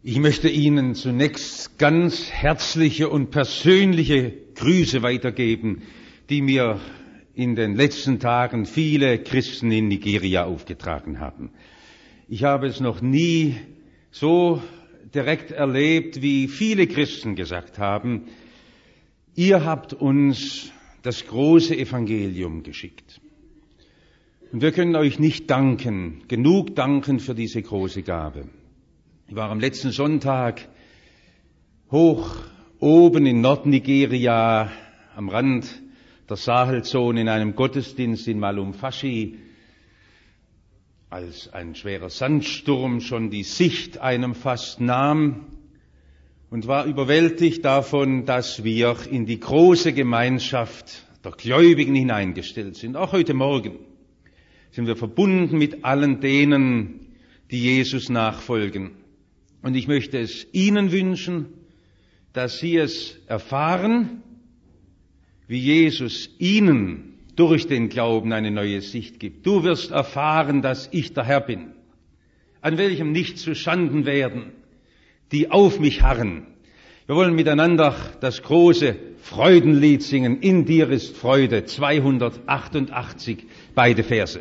Ich möchte Ihnen zunächst ganz herzliche und persönliche Grüße weitergeben, die mir in den letzten Tagen viele Christen in Nigeria aufgetragen haben. Ich habe es noch nie so direkt erlebt, wie viele Christen gesagt haben, ihr habt uns das große Evangelium geschickt. Und wir können euch nicht genug danken für diese große Gabe. Ich war am letzten Sonntag hoch oben in Nordnigeria am Rand der Sahelzone in einem Gottesdienst in Malumfashi, als ein schwerer Sandsturm schon die Sicht einem fast nahm, und war überwältigt davon, dass wir in die große Gemeinschaft der Gläubigen hineingestellt sind. Auch heute Morgen sind wir verbunden mit allen denen, die Jesus nachfolgen. Und ich möchte es Ihnen wünschen, dass Sie es erfahren, wie Jesus Ihnen durch den Glauben eine neue Sicht gibt. Du wirst erfahren, dass ich der Herr bin, an welchem nicht zu Schanden werden, die auf mich harren. Wir wollen miteinander das große Freudenlied singen. In dir ist Freude, 288, beide Verse.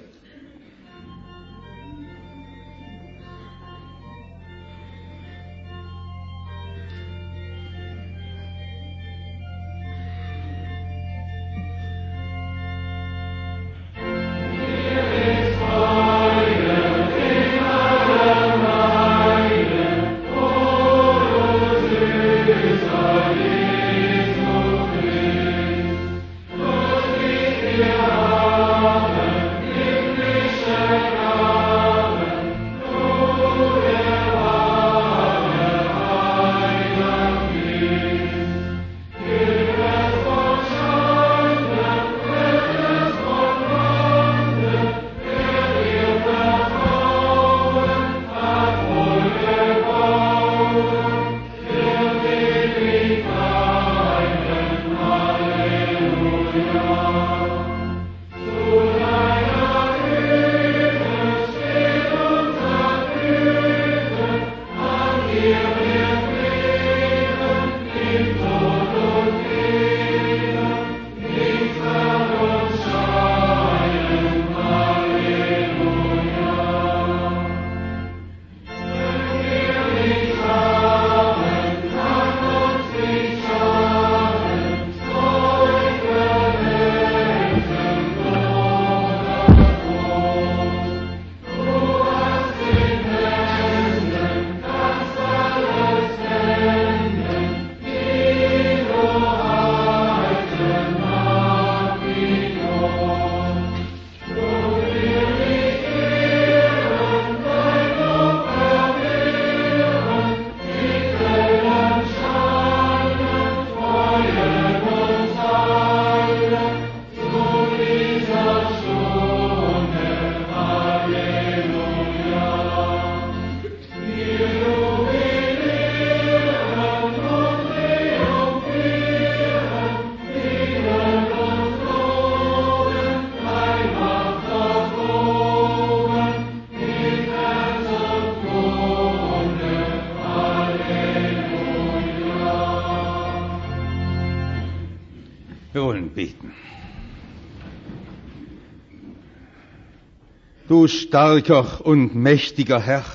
Du starker und mächtiger Herr,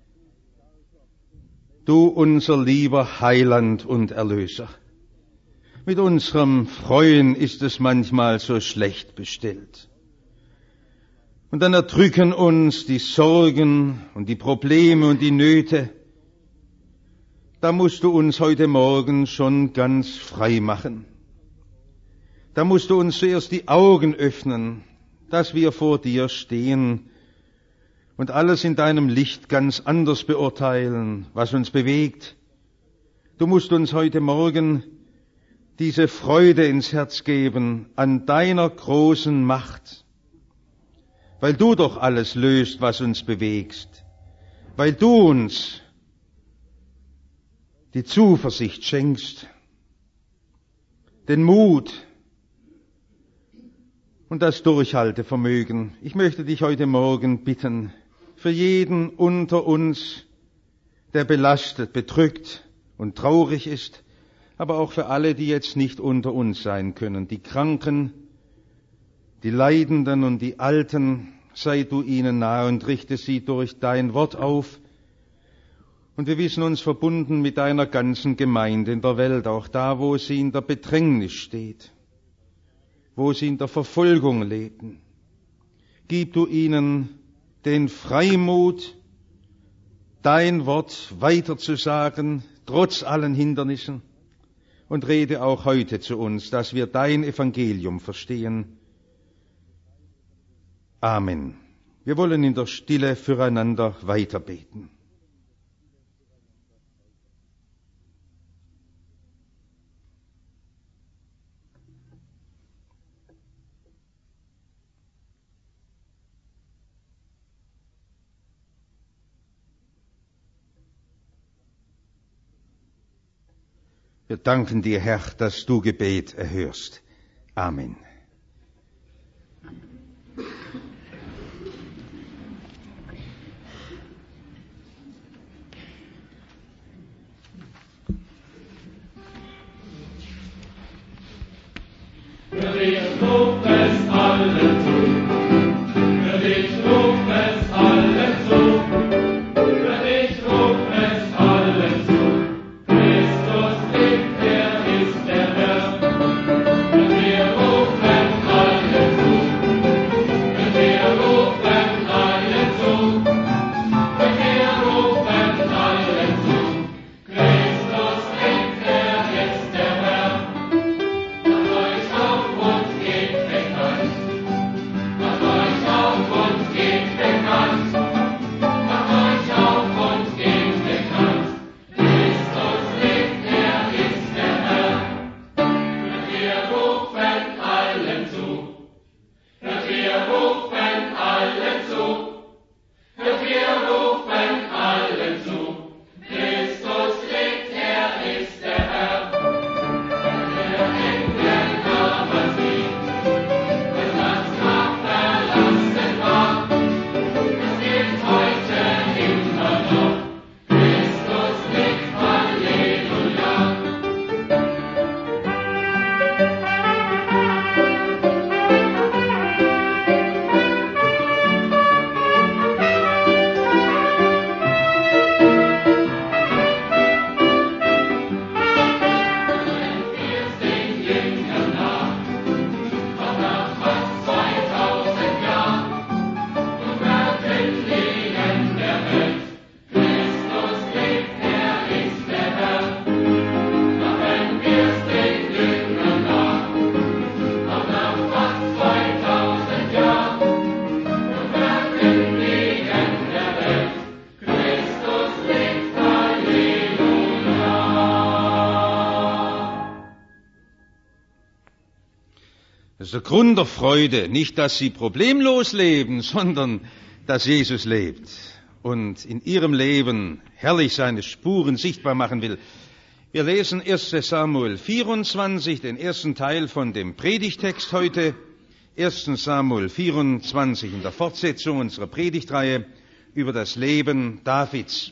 du unser lieber Heiland und Erlöser. Mit unserem Freuen ist es manchmal so schlecht bestellt. Und dann erdrücken uns die Sorgen und die Probleme und die Nöte. Da musst du uns heute Morgen schon ganz frei machen. Da musst du uns zuerst die Augen öffnen, dass wir vor dir stehen und alles in deinem Licht ganz anders beurteilen, was uns bewegt. Du musst uns heute Morgen diese Freude ins Herz geben an deiner großen Macht, weil du doch alles löst, was uns bewegt, weil du uns die Zuversicht schenkst, den Mut und das Durchhaltevermögen. Ich möchte dich heute Morgen bitten, für jeden unter uns, der belastet, bedrückt und traurig ist, aber auch für alle, die jetzt nicht unter uns sein können, die Kranken, die Leidenden und die Alten, sei du ihnen nahe und richte sie durch dein Wort auf. Und wir wissen uns verbunden mit deiner ganzen Gemeinde in der Welt, auch da, wo sie in der Bedrängnis steht, wo sie in der Verfolgung leben. Gib du ihnen den Freimut, dein Wort weiterzusagen, trotz allen Hindernissen. Und rede auch heute zu uns, dass wir dein Evangelium verstehen. Amen. Wir wollen in der Stille füreinander weiterbeten. Wir danken dir, Herr, dass du Gebet erhörst. Amen. Für dich ruft es alle zu. Für dich ruft es alle zu. Für dich ruft es alle zu. Christus lebt, er ist der Herr. Für wir rufen alle zu. Für wir rufen alle zu. Für wir rufen alle zu. Christus lebt, er ist der Herr. Macht euch auf und geht bekannt. Macht euch auf und geht bekannt. Macht euch auf und geht bekannt. Christus lebt, er ist der Herr. Und wir rufen allen zu. Und wir rufen allen zu. Und wir rufen allen zu. Christus lebt, er ist der Herr. Der Engel aber sieht, dass das Grab verlassen war. Es gilt heute immer noch. Christus lebt, Halleluja. Wir sind Jüngern nach, auch nach fast 2000 Jahren, und verkündigen der Welt, Christus lebt, er ist der Herr. Machen wir's den Jüngern nach, auch nach fast 2000 Jahren, und verkündigen der Welt, Christus lebt, Halleluja. Das ist der Grund der Freude, nicht, dass sie problemlos leben, sondern dass Jesus lebt und in ihrem Leben herrlich seine Spuren sichtbar machen will. Wir lesen 1. Samuel 24, den ersten Teil von dem Predigtext heute. 1. Samuel 24 in der Fortsetzung unserer Predigtreihe über das Leben Davids.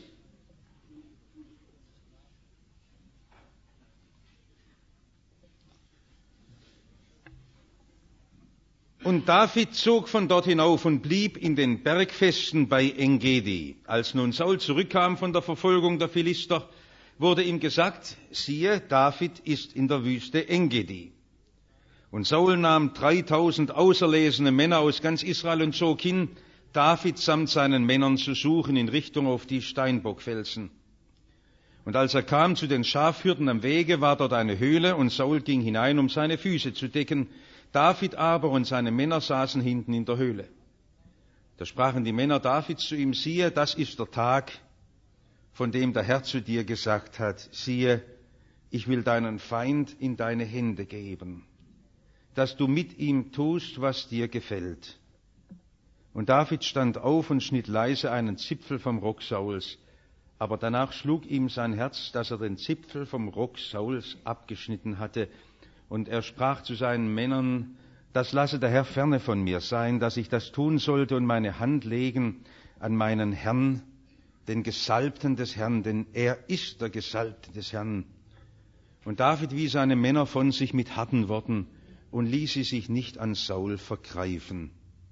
Und David zog von dort hinauf und blieb in den Bergfesten bei Engedi. Als nun Saul zurückkam von der Verfolgung der Philister, wurde ihm gesagt, siehe, David ist in der Wüste Engedi. Und Saul nahm 3000 auserlesene Männer aus ganz Israel und zog hin, David samt seinen Männern zu suchen in Richtung auf die Steinbockfelsen. Und als er kam zu den Schafhürden am Wege, war dort eine Höhle, und Saul ging hinein, um seine Füße zu decken. David aber und seine Männer saßen hinten in der Höhle. Da sprachen die Männer Davids zu ihm, siehe, das ist der Tag, von dem der Herr zu dir gesagt hat, siehe, ich will deinen Feind in deine Hände geben, dass du mit ihm tust, was dir gefällt. Und David stand auf und schnitt leise einen Zipfel vom Rock Sauls, aber danach schlug ihm sein Herz, dass er den Zipfel vom Rock Sauls abgeschnitten hatte. Und er sprach zu seinen Männern, das lasse der Herr ferne von mir sein, dass ich das tun sollte und meine Hand legen an meinen Herrn, den Gesalbten des Herrn, denn er ist der Gesalbte des Herrn. Und David wies seine Männer von sich mit harten Worten und ließ sie sich nicht an Saul vergreifen.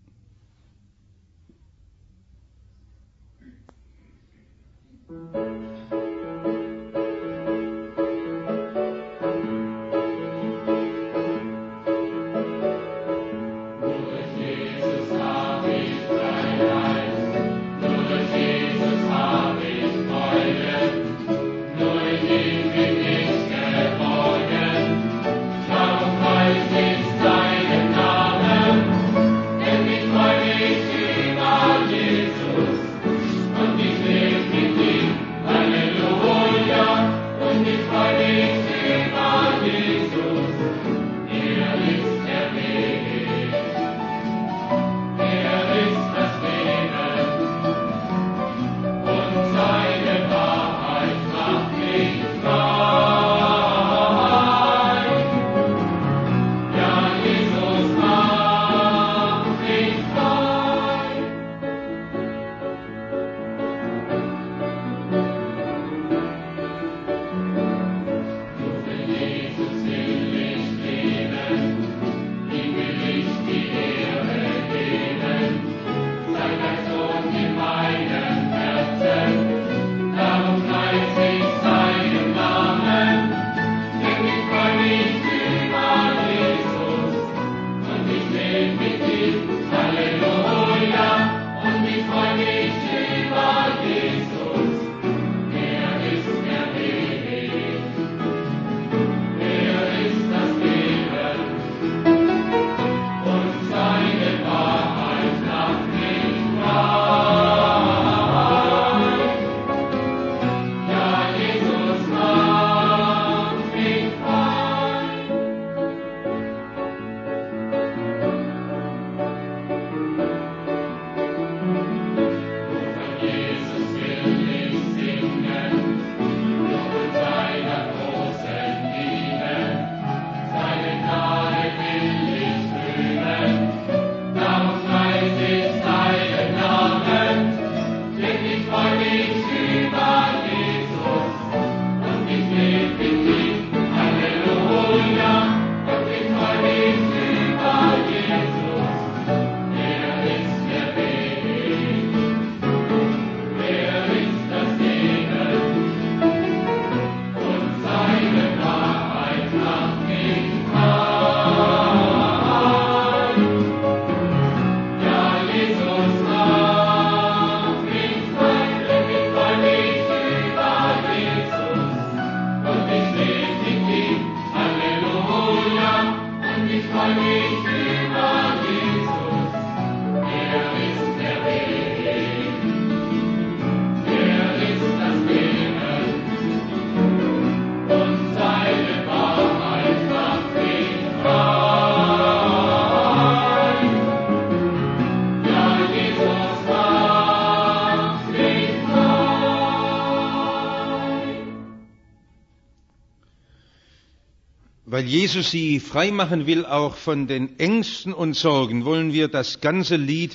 Weil Jesus sie freimachen will, auch von den Ängsten und Sorgen, wollen wir das ganze Lied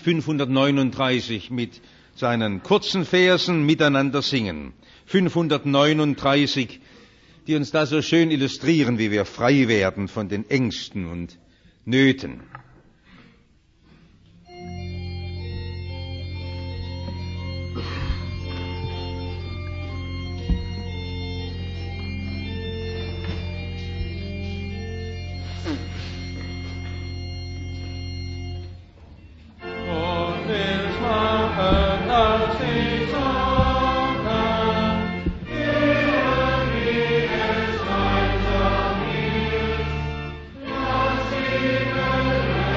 539 mit seinen kurzen Versen miteinander singen. 539, die uns da so schön illustrieren, wie wir frei werden von den Ängsten und Nöten. Thank you.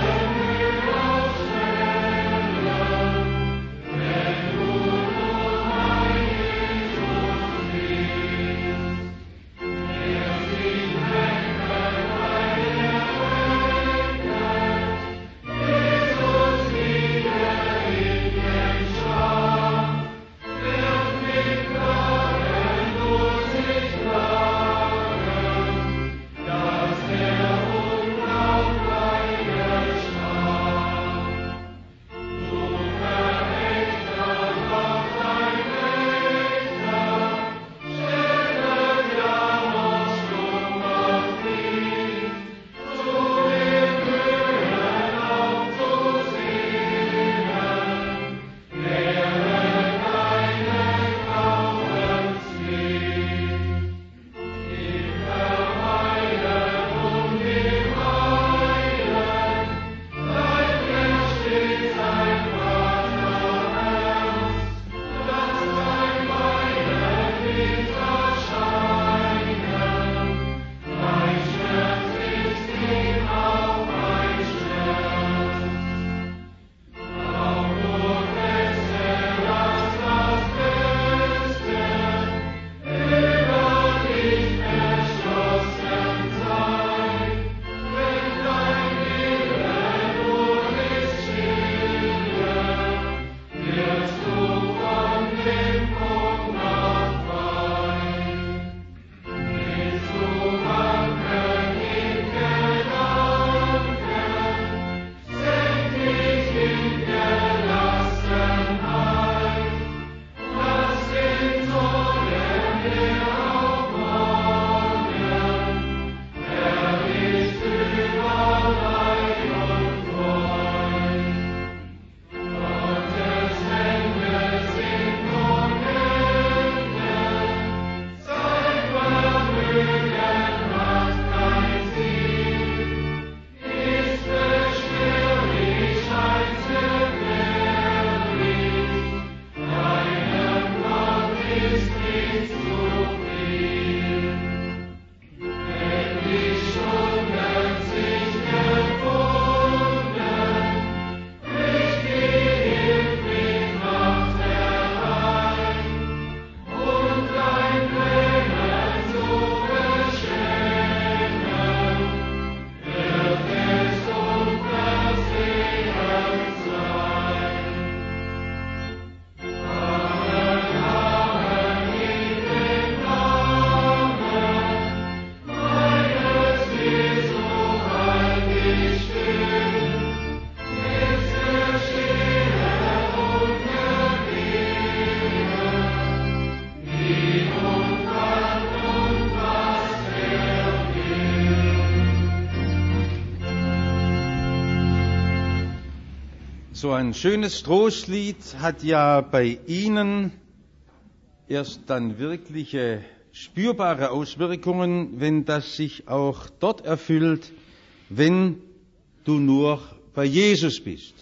So ein schönes Trostlied hat ja bei Ihnen erst dann wirkliche spürbare Auswirkungen, wenn das sich auch dort erfüllt, wenn du nur bei Jesus bist.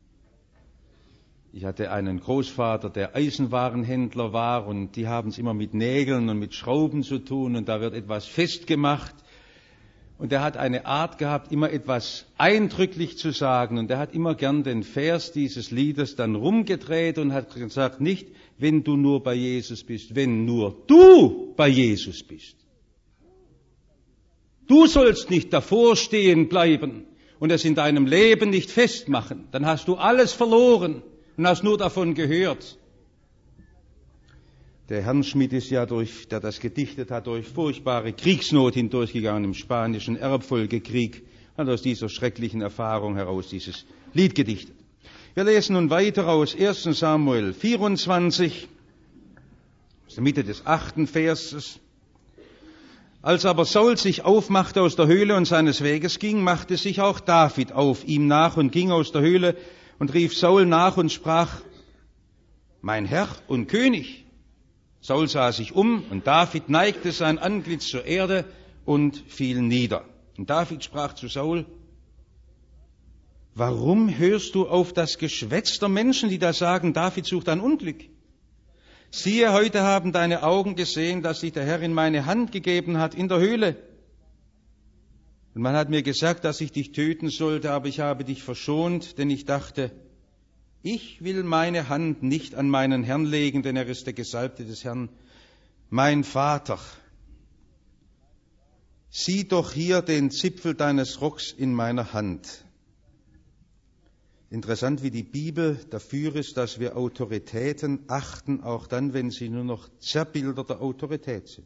Ich hatte einen Großvater, der Eisenwarenhändler war, und die haben es immer mit Nägeln und mit Schrauben zu tun, und da wird etwas festgemacht. Und er hat eine Art gehabt, immer etwas eindrücklich zu sagen, und er hat immer gern den Vers dieses Liedes dann rumgedreht und hat gesagt, nicht, wenn du nur bei Jesus bist, wenn nur du bei Jesus bist. Du sollst nicht davor stehen bleiben und es in deinem Leben nicht festmachen. Dann hast du alles verloren und hast nur davon gehört. Der Herrnschmidt ist ja der das gedichtet hat, durch furchtbare Kriegsnot hindurchgegangen im Spanischen Erbfolgekrieg, hat aus dieser schrecklichen Erfahrung heraus dieses Lied gedichtet. Wir lesen nun weiter aus 1. Samuel 24, aus der Mitte des 8. Verses. Als aber Saul sich aufmachte aus der Höhle und seines Weges ging, machte sich auch David auf ihm nach und ging aus der Höhle und rief Saul nach und sprach, mein Herr und König. Saul sah sich um, und David neigte sein Antlitz zur Erde und fiel nieder. Und David sprach zu Saul, warum hörst du auf das Geschwätz der Menschen, die da sagen, David sucht ein Unglück? Siehe, heute haben deine Augen gesehen, dass sich der Herr in meine Hand gegeben hat in der Höhle. Und man hat mir gesagt, dass ich dich töten sollte, aber ich habe dich verschont, denn ich dachte, ich will meine Hand nicht an meinen Herrn legen, denn er ist der Gesalbte des Herrn, mein Vater. Sieh doch hier den Zipfel deines Rocks in meiner Hand. Interessant, wie die Bibel dafür ist, dass wir Autoritäten achten, auch dann, wenn sie nur noch Zerrbilder der Autorität sind.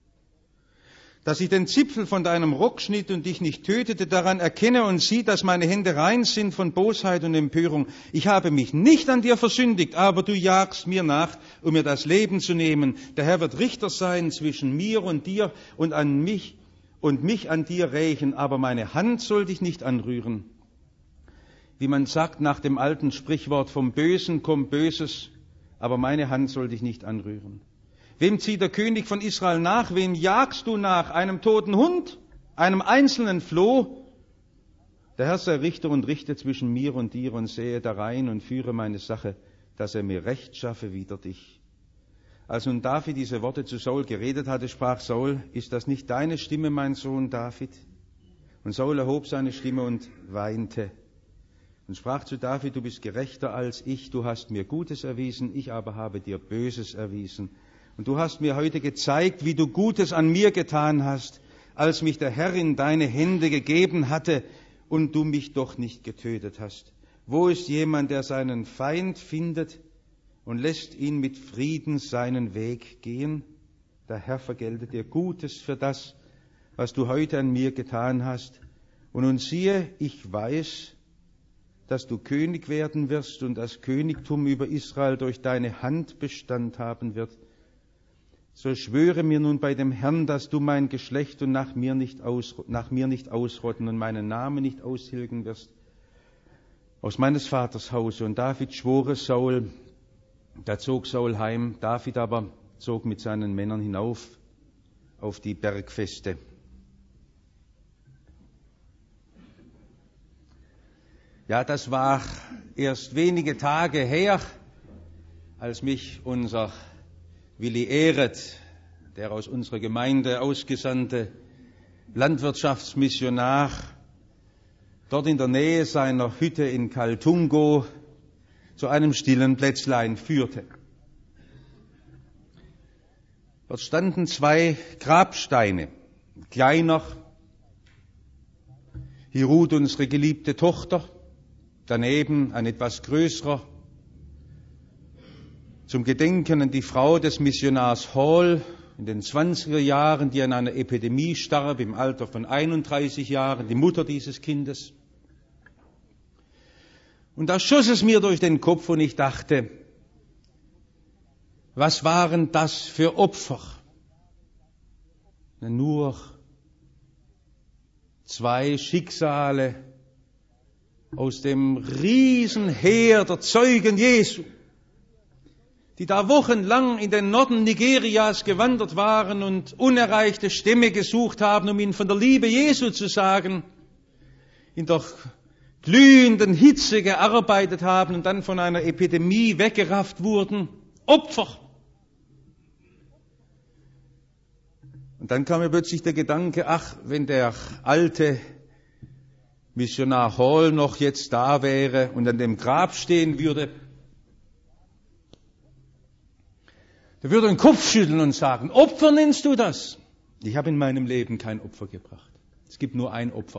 Dass ich den Zipfel von deinem Rock schnitt und dich nicht tötete, daran erkenne und sieh, dass meine Hände rein sind von Bosheit und Empörung. Ich habe mich nicht an dir versündigt, aber du jagst mir nach, um mir das Leben zu nehmen. Der Herr wird Richter sein zwischen mir und dir und mich an dir rächen, aber meine Hand soll dich nicht anrühren. Wie man sagt nach dem alten Sprichwort, vom Bösen kommt Böses, aber meine Hand soll dich nicht anrühren. Wem zieht der König von Israel nach? Wem jagst du nach? Einem toten Hund? Einem einzelnen Floh? Der Herr sei Richter und richte zwischen mir und dir und sehe darein und führe meine Sache, dass er mir Recht schaffe wider dich. Als nun David diese Worte zu Saul geredet hatte, sprach Saul, ist das nicht deine Stimme, mein Sohn David? Und Saul erhob seine Stimme und weinte und sprach zu David, du bist gerechter als ich, du hast mir Gutes erwiesen, ich aber habe dir Böses erwiesen. Und du hast mir heute gezeigt, wie du Gutes an mir getan hast, als mich der Herr in deine Hände gegeben hatte und du mich doch nicht getötet hast. Wo ist jemand, der seinen Feind findet und lässt ihn mit Frieden seinen Weg gehen? Der Herr vergelte dir Gutes für das, was du heute an mir getan hast. Und nun siehe, ich weiß, dass du König werden wirst und das Königtum über Israel durch deine Hand Bestand haben wird. So schwöre mir nun bei dem Herrn, dass du mein Geschlecht und nach mir nicht ausrotten und meinen Namen nicht austilgen wirst aus meines Vaters Hause. Und David schwor es Saul, da zog Saul heim, David aber zog mit seinen Männern hinauf auf die Bergfeste. Ja, das war erst wenige Tage her, als mich unser Willi Ehret, der aus unserer Gemeinde ausgesandte Landwirtschaftsmissionar, dort in der Nähe seiner Hütte in Kaltungo zu einem stillen Plätzlein führte. Dort standen 2 Grabsteine, ein kleiner, hier ruht unsere geliebte Tochter, daneben ein etwas größerer, zum Gedenken an die Frau des Missionars Hall in den 20er Jahren, die an einer Epidemie starb im Alter von 31 Jahren, die Mutter dieses Kindes. Und da schoss es mir durch den Kopf und ich dachte, was waren das für Opfer? Nur 2 Schicksale aus dem Riesenheer der Zeugen Jesu, die da wochenlang in den Norden Nigerias gewandert waren und unerreichte Stämme gesucht haben, um ihnen von der Liebe Jesu zu sagen, in der glühenden Hitze gearbeitet haben und dann von einer Epidemie weggerafft wurden. Opfer! Und dann kam mir plötzlich der Gedanke, ach, wenn der alte Missionar Hall noch jetzt da wäre und an dem Grab stehen würde, der würde den Kopf schütteln und sagen, Opfer nennst du das? Ich habe in meinem Leben kein Opfer gebracht. Es gibt nur ein Opfer.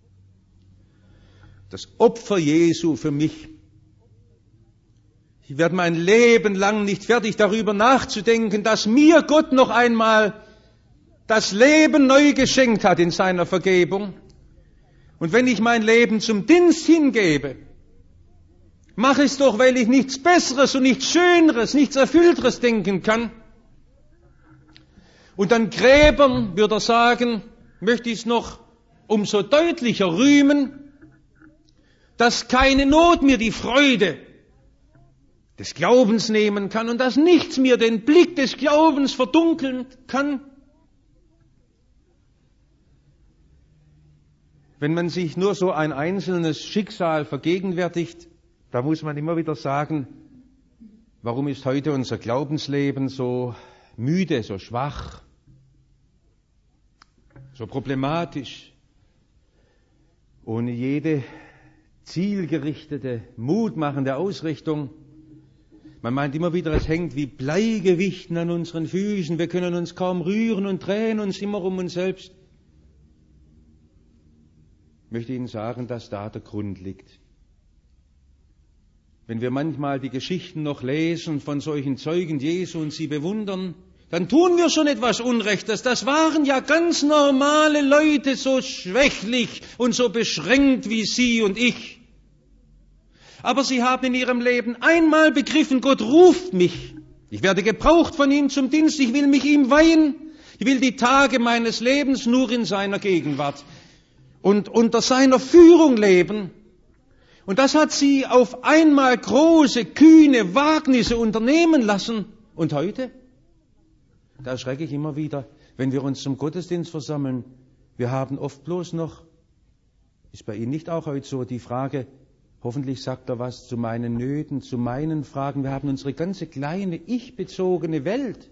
Das Opfer Jesu für mich. Ich werde mein Leben lang nicht fertig darüber nachzudenken, dass mir Gott noch einmal das Leben neu geschenkt hat in seiner Vergebung. Und wenn ich mein Leben zum Dienst hingebe, mache ich es doch, weil ich nichts Besseres und nichts Schöneres, nichts Erfüllteres denken kann. Und an Gräbern, würde er sagen, möchte ich es noch umso deutlicher rühmen, dass keine Not mir die Freude des Glaubens nehmen kann und dass nichts mir den Blick des Glaubens verdunkeln kann. Wenn man sich nur so ein einzelnes Schicksal vergegenwärtigt, da muss man immer wieder sagen, warum ist heute unser Glaubensleben so müde, so schwach, so problematisch, ohne jede zielgerichtete, mutmachende Ausrichtung. Man meint immer wieder, es hängt wie Bleigewichten an unseren Füßen, wir können uns kaum rühren und drehen uns immer um uns selbst. Ich möchte Ihnen sagen, dass da der Grund liegt. Wenn wir manchmal die Geschichten noch lesen von solchen Zeugen Jesu und sie bewundern, dann tun wir schon etwas Unrechtes. Das waren ja ganz normale Leute, so schwächlich und so beschränkt wie Sie und ich. Aber sie haben in ihrem Leben einmal begriffen, Gott ruft mich. Ich werde gebraucht von ihm zum Dienst, ich will mich ihm weihen. Ich will die Tage meines Lebens nur in seiner Gegenwart und unter seiner Führung leben. Und das hat sie auf einmal große, kühne Wagnisse unternehmen lassen. Und heute? Da erschrecke ich immer wieder, wenn wir uns zum Gottesdienst versammeln. Wir haben oft bloß noch, ist bei Ihnen nicht auch heute so, die Frage, hoffentlich sagt er was zu meinen Nöten, zu meinen Fragen. Wir haben unsere ganze kleine, ich-bezogene Welt.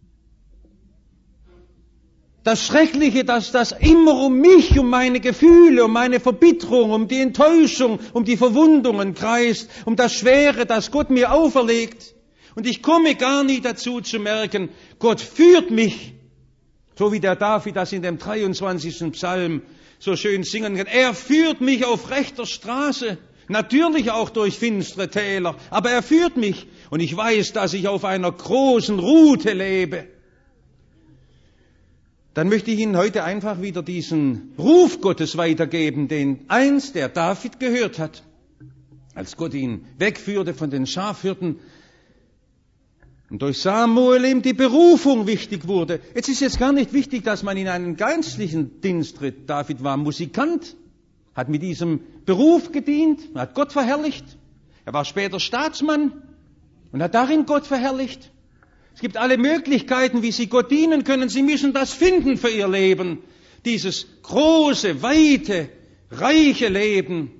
Das Schreckliche, dass das immer um mich, um meine Gefühle, um meine Verbitterung, um die Enttäuschung, um die Verwundungen kreist, um das Schwere, das Gott mir auferlegt. Und ich komme gar nie dazu zu merken, Gott führt mich, so wie der David das in dem 23. Psalm so schön singen kann. Er führt mich auf rechter Straße, natürlich auch durch finstere Täler, aber er führt mich. Und ich weiß, dass ich auf einer großen Route lebe. Dann möchte ich Ihnen heute einfach wieder diesen Ruf Gottes weitergeben, den einst der David gehört hat, als Gott ihn wegführte von den Schafhirten und durch Samuel ihm die Berufung wichtig wurde. Es ist jetzt gar nicht wichtig, dass man in einen geistlichen Dienst tritt. David war Musikant, hat mit diesem Beruf gedient, hat Gott verherrlicht. Er war später Staatsmann und hat darin Gott verherrlicht. Es gibt alle Möglichkeiten, wie Sie Gott dienen können. Sie müssen das finden für Ihr Leben. Dieses große, weite, reiche Leben.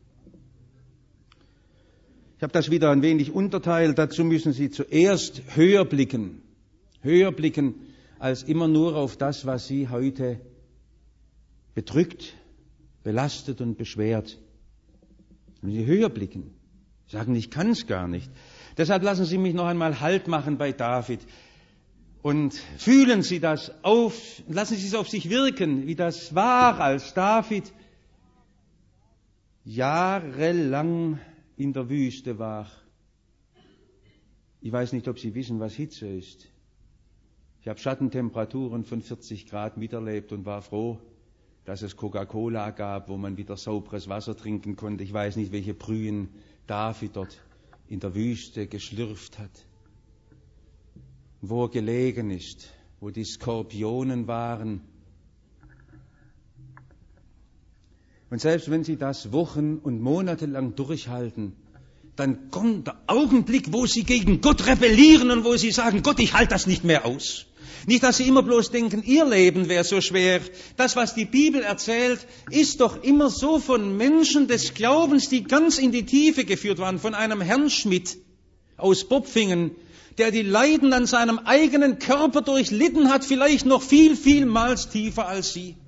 Ich habe das wieder ein wenig unterteilt. Dazu müssen Sie zuerst höher blicken. Höher blicken als immer nur auf das, was Sie heute bedrückt, belastet und beschwert. Wenn Sie höher blicken, sagen, ich kann es gar nicht. Deshalb lassen Sie mich noch einmal Halt machen bei David und fühlen Sie das auf, lassen Sie es auf sich wirken, wie das war, als David jahrelang in der Wüste war. Ich weiß nicht, ob Sie wissen, was Hitze ist. Ich habe Schattentemperaturen von 40 Grad miterlebt und war froh, dass es Coca-Cola gab, wo man wieder sauberes Wasser trinken konnte. Ich weiß nicht, welche Brühen David dort in der Wüste geschlürft hat, wo er gelegen ist, wo die Skorpionen waren. Und selbst wenn Sie das Wochen und Monate lang durchhalten, dann kommt der Augenblick, wo Sie gegen Gott rebellieren und wo Sie sagen, Gott, ich halte das nicht mehr aus. Nicht, dass Sie immer bloß denken, Ihr Leben wäre so schwer. Das, was die Bibel erzählt, ist doch immer so von Menschen des Glaubens, die ganz in die Tiefe geführt waren, von einem Herrn Schmidt aus Bopfingen, der die Leiden an seinem eigenen Körper durchlitten hat, vielleicht noch vielmals tiefer als Sie.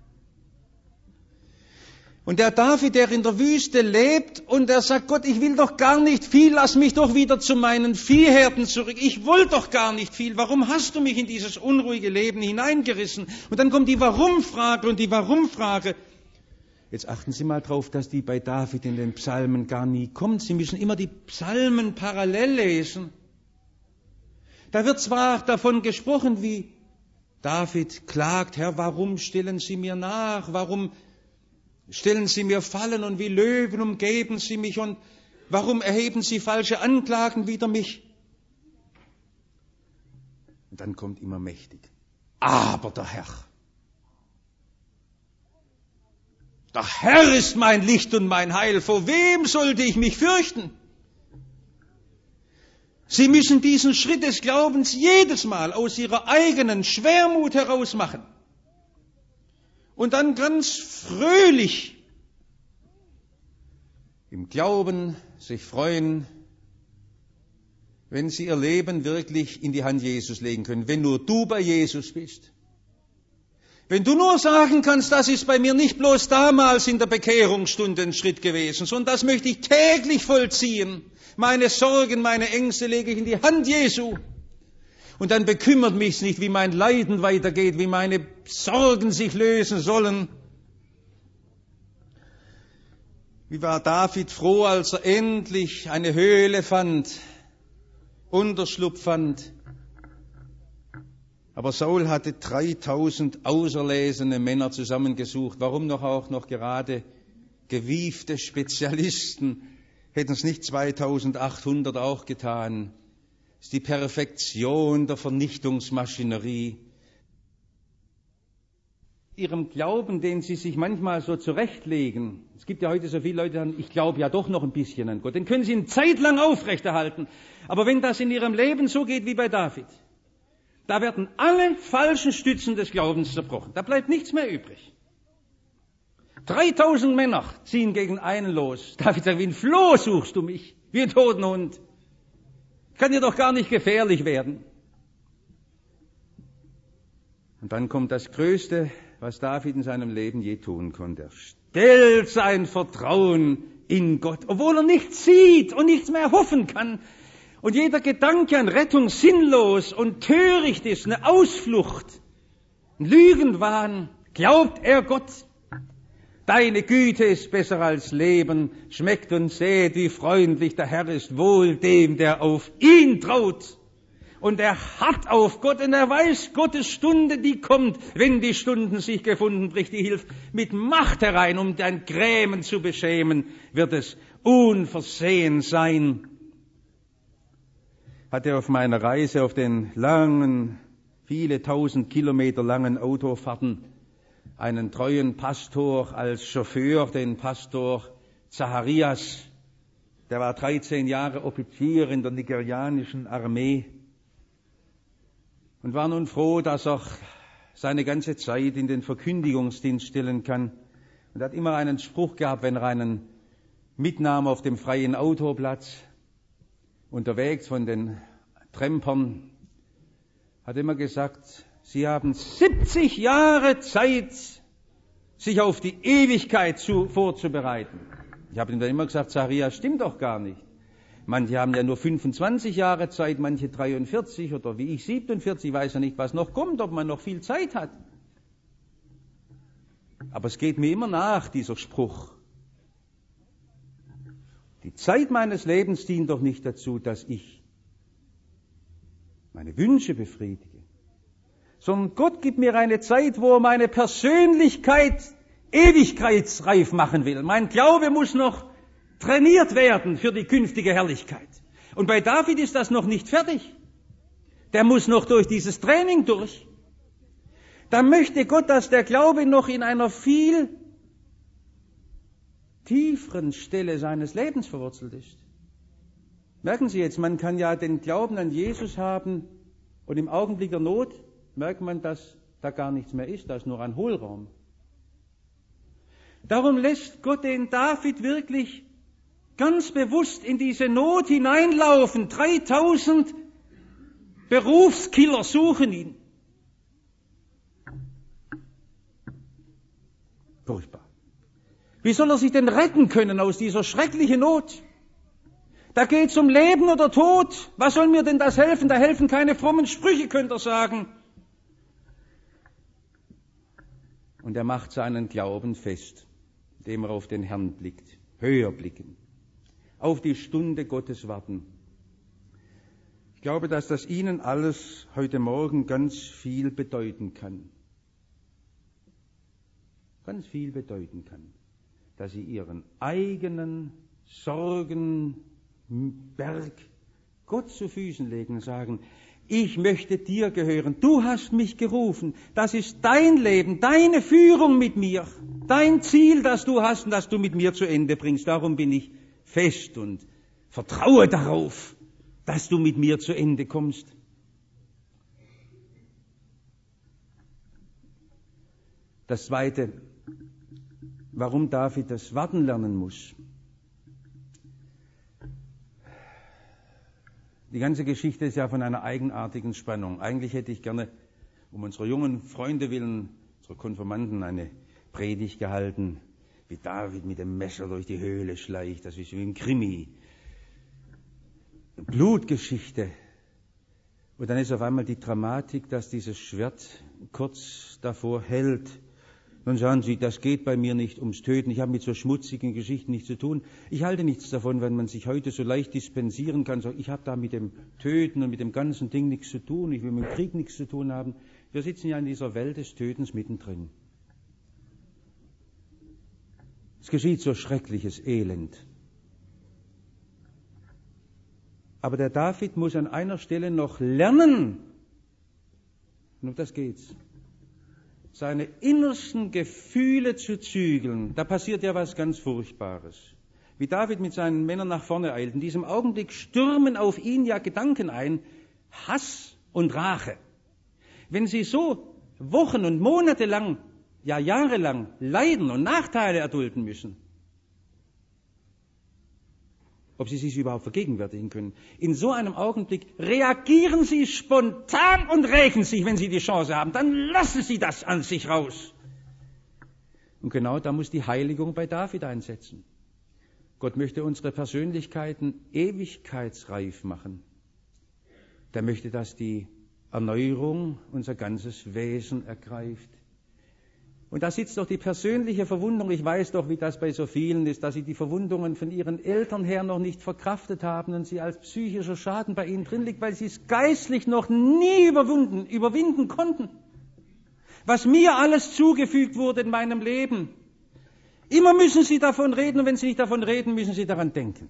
Und der David, der in der Wüste lebt und der sagt, Gott, ich will doch gar nicht viel, lass mich doch wieder zu meinen Viehherden zurück. Ich wollte doch gar nicht viel. Warum hast du mich in dieses unruhige Leben hineingerissen? Und dann kommt die Warum-Frage und die Warum-Frage. Jetzt achten Sie mal drauf, dass die bei David in den Psalmen gar nie kommt. Sie müssen immer die Psalmen parallel lesen. Da wird zwar davon gesprochen, wie David klagt, Herr, warum stellen Sie mir nach? Warum stellen Sie mir Fallen und wie Löwen umgeben Sie mich und warum erheben Sie falsche Anklagen wider mich? Und dann kommt immer mächtig. Aber der Herr ist mein Licht und mein Heil. Vor wem sollte ich mich fürchten? Sie müssen diesen Schritt des Glaubens jedes Mal aus Ihrer eigenen Schwermut heraus machen. Und dann ganz fröhlich im Glauben sich freuen, wenn Sie Ihr Leben wirklich in die Hand Jesus legen können, wenn nur du bei Jesus bist. Wenn du nur sagen kannst, das ist bei mir nicht bloß damals in der Bekehrungsstunde ein Schritt gewesen, sondern das möchte ich täglich vollziehen. Meine Sorgen, meine Ängste lege ich in die Hand Jesu. Und dann bekümmert mich's nicht, wie mein Leiden weitergeht, wie meine Sorgen sich lösen sollen. Wie war David froh, als er endlich eine Höhle fand, Unterschlupf fand. Aber Saul hatte 3000 auserlesene Männer zusammengesucht. Warum auch noch gerade gewiefte Spezialisten? Hätten es nicht 2800 auch getan? Das ist die Perfektion der Vernichtungsmaschinerie. Ihrem Glauben, den Sie sich manchmal so zurechtlegen. Es gibt ja heute so viele Leute, die sagen, ich glaube ja doch noch ein bisschen an Gott. Den können Sie eine Zeit lang aufrechterhalten. Aber wenn das in Ihrem Leben so geht wie bei David, da werden alle falschen Stützen des Glaubens zerbrochen. Da bleibt nichts mehr übrig. 3000 Männer ziehen gegen einen los. David sagt, wie ein Floh suchst du mich, wie ein toten Hund. Kann dir doch gar nicht gefährlich werden. Und dann kommt das Größte, was David in seinem Leben je tun konnte. Er stellt sein Vertrauen in Gott, obwohl er nichts sieht und nichts mehr hoffen kann. Und jeder Gedanke an Rettung sinnlos und töricht ist, eine Ausflucht, ein Lügenwahn, glaubt er Gott. Deine Güte ist besser als Leben, schmeckt und seht, wie freundlich der Herr ist, wohl dem, der auf ihn traut. Und er hat auf Gott und er weiß, Gottes Stunde, die kommt, wenn die Stunden sich gefunden, bricht die Hilfe mit Macht herein, um dein Grämen zu beschämen, wird es unversehen sein. Hatte auf meiner Reise, auf den langen, viele 1000 Kilometer langen Autofahrten, einen treuen Pastor als Chauffeur, den Pastor Zacharias. Der war 13 Jahre Offizier in der nigerianischen Armee und war nun froh, dass er seine ganze Zeit in den Verkündigungsdienst stellen kann. Und er hat immer einen Spruch gehabt, wenn er einen mitnahm auf dem freien Autoplatz, unterwegs von den Trempern, hat immer gesagt, Sie haben 70 Jahre Zeit, sich auf die Ewigkeit vorzubereiten. Ich habe ihm dann immer gesagt, Zacharias, stimmt doch gar nicht. Manche haben ja nur 25 Jahre Zeit, manche 43 oder wie ich 47, ich weiß ja nicht, was noch kommt, ob man noch viel Zeit hat. Aber es geht mir immer nach, dieser Spruch. Die Zeit meines Lebens dient doch nicht dazu, dass ich meine Wünsche befriedige, sondern Gott gibt mir eine Zeit, wo er meine Persönlichkeit ewigkeitsreif machen will. Mein Glaube muss noch trainiert werden für die künftige Herrlichkeit. Und bei David ist das noch nicht fertig. Der muss noch durch dieses Training durch. Da möchte Gott, dass der Glaube noch in einer viel tieferen Stelle seines Lebens verwurzelt ist. Merken Sie jetzt, man kann ja den Glauben an Jesus haben und im Augenblick der Not merkt man, dass da gar nichts mehr ist, da ist nur ein Hohlraum. Darum lässt Gott den David wirklich ganz bewusst in diese Not hineinlaufen. 3000 Berufskiller suchen ihn. Furchtbar. Wie soll er sich denn retten können aus dieser schrecklichen Not? Da geht es um Leben oder Tod. Was soll mir denn das helfen? Da helfen keine frommen Sprüche, könnt ihr sagen. Und er macht seinen Glauben fest, indem er auf den Herrn blickt, höher blicken, auf die Stunde Gottes warten. Ich glaube, dass das Ihnen alles heute Morgen ganz viel bedeuten kann. Ganz viel bedeuten kann, dass Sie Ihren eigenen Sorgenberg Gott zu Füßen legen und sagen, ich möchte dir gehören, du hast mich gerufen, das ist dein Leben, deine Führung mit mir, dein Ziel, das du hast und das du mit mir zu Ende bringst. Darum bin ich fest und vertraue darauf, dass du mit mir zu Ende kommst. Das Zweite, warum David das Warten lernen muss. Die ganze Geschichte ist ja von einer eigenartigen Spannung. Eigentlich hätte ich gerne, um unserer jungen Freunde willen, unserer Konfirmanden, eine Predigt gehalten, wie David mit dem Messer durch die Höhle schleicht. Das ist wie ein Krimi. Eine Blutgeschichte. Und dann ist auf einmal die Dramatik, dass dieses Schwert kurz davor hält. Nun sagen Sie, das geht bei mir nicht ums Töten. Ich habe mit so schmutzigen Geschichten nichts zu tun. Ich halte nichts davon, wenn man sich heute so leicht dispensieren kann. So, ich habe da mit dem Töten und mit dem ganzen Ding nichts zu tun. Ich will mit dem Krieg nichts zu tun haben. Wir sitzen ja in dieser Welt des Tötens mittendrin. Es geschieht so schreckliches Elend. Aber der David muss an einer Stelle noch lernen. Und um das geht's. Seine innersten Gefühle zu zügeln. Da passiert ja was ganz Furchtbares. Wie David mit seinen Männern nach vorne eilt. In diesem Augenblick stürmen auf ihn ja Gedanken ein. Hass und Rache. Wenn Sie so Wochen und Monate lang, ja jahrelang leiden und Nachteile erdulden müssen, ob Sie sich überhaupt vergegenwärtigen können. In so einem Augenblick reagieren Sie spontan und rächen sich, wenn Sie die Chance haben. Dann lassen Sie das an sich raus. Und genau da muss die Heiligung bei David einsetzen. Gott möchte unsere Persönlichkeiten ewigkeitsreif machen. Der möchte, dass die Erneuerung unser ganzes Wesen ergreift. Und da sitzt doch die persönliche Verwundung. Ich weiß doch, wie das bei so vielen ist, dass sie die Verwundungen von ihren Eltern her noch nicht verkraftet haben und sie als psychischer Schaden bei ihnen drin liegt, weil sie es geistlich noch nie überwinden konnten. Was mir alles zugefügt wurde in meinem Leben. Immer müssen sie davon reden und wenn sie nicht davon reden, müssen sie daran denken.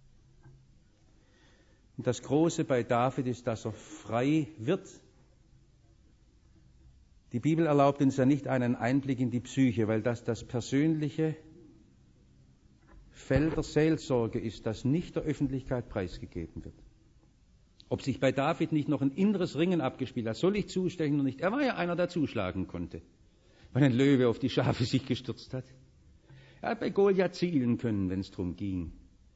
Und das Große bei David ist, dass er frei wird. Die Bibel erlaubt uns ja nicht einen Einblick in die Psyche, weil das persönliche Feld der Seelsorge ist, das nicht der Öffentlichkeit preisgegeben wird. Ob sich bei David nicht noch ein inneres Ringen abgespielt hat, soll ich zustechen oder nicht? Er war ja einer, der zuschlagen konnte, weil ein Löwe auf die Schafe sich gestürzt hat. Er hat bei Goliath zielen können, wenn es darum ging.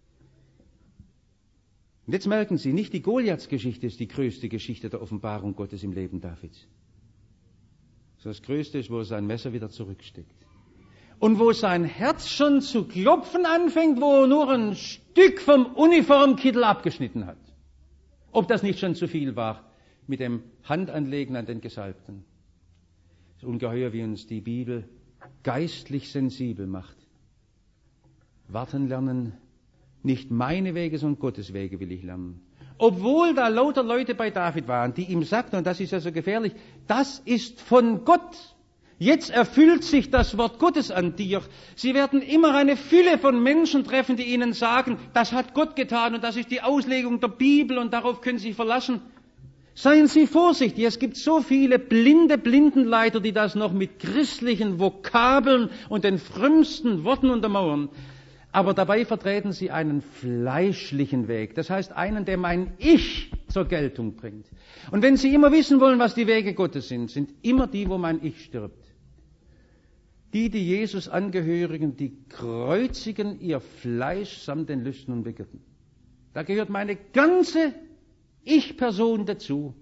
Und jetzt merken Sie, nicht die Goliaths-Geschichte ist die größte Geschichte der Offenbarung Gottes im Leben Davids. Das Größte ist, wo er sein Messer wieder zurücksteckt. Und wo sein Herz schon zu klopfen anfängt, wo er nur ein Stück vom Uniformkittel abgeschnitten hat. Ob das nicht schon zu viel war mit dem Handanlegen an den Gesalbten. Es ist ungeheuer, wie uns die Bibel geistlich sensibel macht. Warten lernen, nicht meine Wege, sondern Gottes Wege will ich lernen. Obwohl da lauter Leute bei David waren, die ihm sagten, und das ist ja so gefährlich, das ist von Gott. Jetzt erfüllt sich das Wort Gottes an dir. Sie werden immer eine Fülle von Menschen treffen, die ihnen sagen, das hat Gott getan und das ist die Auslegung der Bibel und darauf können Sie verlassen. Seien Sie vorsichtig, es gibt so viele blinde Blindenleiter, die das noch mit christlichen Vokabeln und den frömmsten Worten untermauern. Aber dabei vertreten sie einen fleischlichen Weg. Das heißt einen, der mein Ich zur Geltung bringt. Und wenn Sie immer wissen wollen, was die Wege Gottes sind immer die, wo mein Ich stirbt. Die Jesus angehörigen, die kreuzigen ihr Fleisch samt den Lüsten und Begierden. Da gehört meine ganze Ich-Person dazu,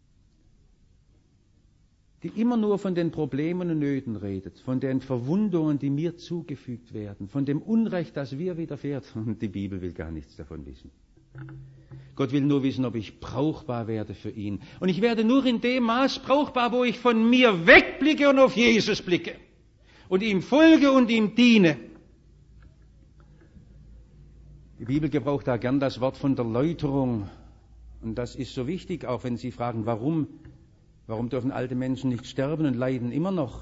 die immer nur von den Problemen und Nöten redet, von den Verwundungen, die mir zugefügt werden, von dem Unrecht, das mir widerfährt. Und die Bibel will gar nichts davon wissen. Gott will nur wissen, ob ich brauchbar werde für ihn. Und ich werde nur in dem Maß brauchbar, wo ich von mir wegblicke und auf Jesus blicke. Und ihm folge und ihm diene. Die Bibel gebraucht da gern das Wort von der Läuterung. Und das ist so wichtig, auch wenn Sie fragen, warum dürfen alte Menschen nicht sterben und leiden immer noch?